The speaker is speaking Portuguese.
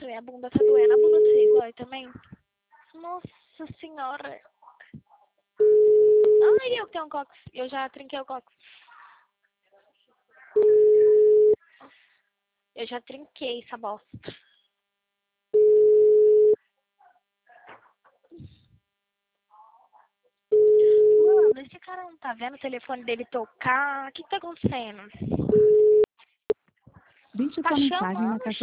minha bunda tá doendo. A bunda do seu dói também? Nossa senhora. Ai, eu tenho um cox. Eu já trinquei o cox. Eu já trinquei essa bosta. Mano, esse cara não tá vendo o telefone dele tocar? O que tá acontecendo? Deixe Tá sua mensagem na chamando, caixa